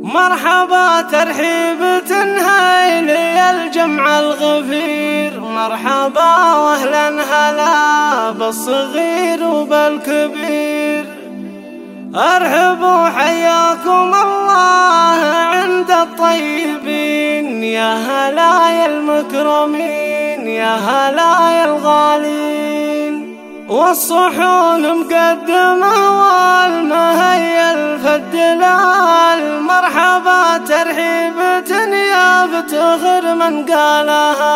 مرحبا ترحيب تنهي لي الجمع الغفير، مرحبا واهلا هلا بالصغير وبالكبير. ارحبوا حياكم الله عند الطيبين، يا هلا يا المكرمين، يا هلا يا الغالين. والصحون مقدمة والمهيا الفدلال، مرحبا ترحيبة يا بتغر من قالها.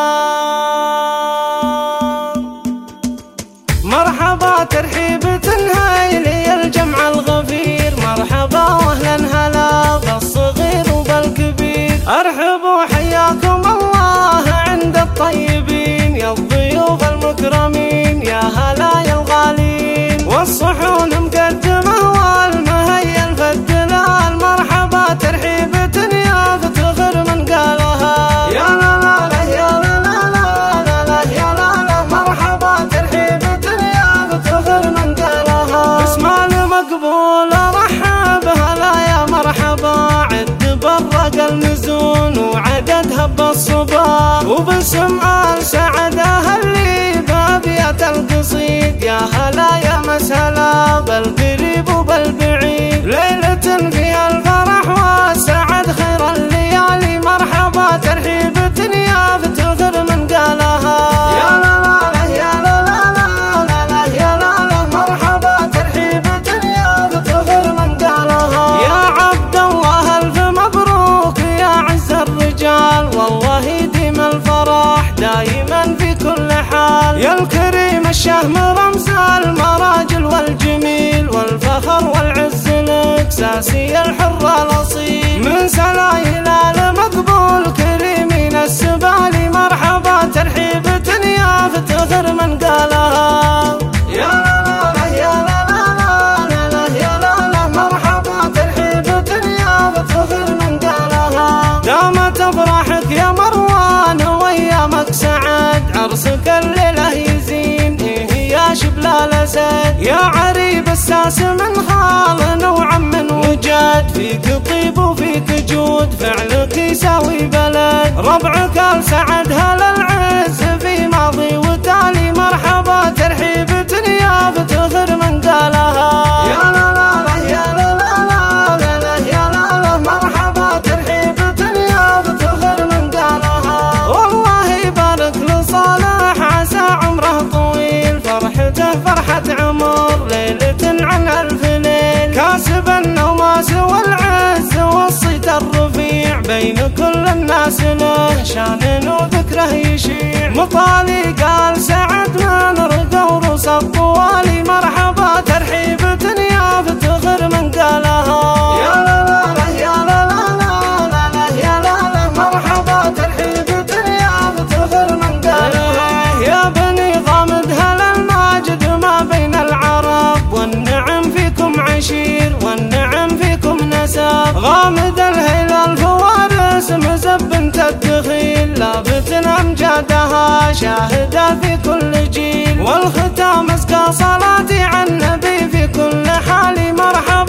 مرحبا ترحيبة هاي لي الجمع الغفير، مرحبا واهلا هلا بالصغير وبالكبير. ارحبوا حياكم الله عند الطيبين، يا الضيوف المكرمين، يا هلا يا الغالين. والصحون مقدمة والمهيا الفدلال، مرحبا ترحيبة يا بتغر من قالها. يا لا لا لا يا لا لا لا لا يا لا لا، مرحبا ترحيبة يا بتغر من قالها. باسم المقبول ارحب هلا يا مرحبا، عد برق المزون وعددها بالصبا. وباسم آل سعد اهلي بابية القصيد، يا هلا يا مسهلا بالقريب وبالبعيد. ليلة فيها الفرح والسعد خير الليالي، مرحبا ترحيبة يا بتغر من قالها. يا لا لا لا يا لا لا لا لا يا لا لا، مرحبا ترحيبة يا بتغر من قالها. يا عبد الله الف مبروك يا عز الرجال، والله يديم الفرح دايما في كل حال. يا الكريم الشهم رمز المراجل والجميل والفخر والعز الاكساسي الحر الاصيل. من سلايل المقبول كريمين السبالي، مرحبا ترحيبة يا بتغر من قالها. يا لا لا يا لا لا لا يا لا لا، مرحبا ترحيبة يا بتغر من قالها. دامت افراحك يا مروان وايامك سعد، عرسك الليله يزين يا شبل الاسد. يا عريب الساس من خال وعم وجد، فيك طيب وفيك جود فعلك يساوي بلد. ربعك السعد هلا العز في ماضي وتالي، مرحبا ترحيبة يا بتغر من قالها. يا لا لا لا يا لا لا لا لا يا لا لا، مرحبا ترحيبة يا بتغر من قالها. والله يبارك لصالح عسى عمره طويل، فرحته فرحة عمر ليلة عن ألف ليل. كاسب النواس والعز والصيت الرفيع، بين كل الناس له شان وذكره يشيع. مطالي قال سعد من رقى وروس الطوالي، مرحبا ترحيبة يا بتغر من قالها. يا لا لا لا يا لا لا لا لا يا لا لا، مرحبا ترحيبة يا بتغر من قالها. يا بني ضامد هلا الماجد ما بين العرب، والنعم فيكم عشير والنعم فيكم نسب. غامد الهلال فوارس مزب بنت الدخيل، لابت امجادها شاهدة في كل جيل. والختام ازكى صلاتي على النبي في كل حال، مرحبا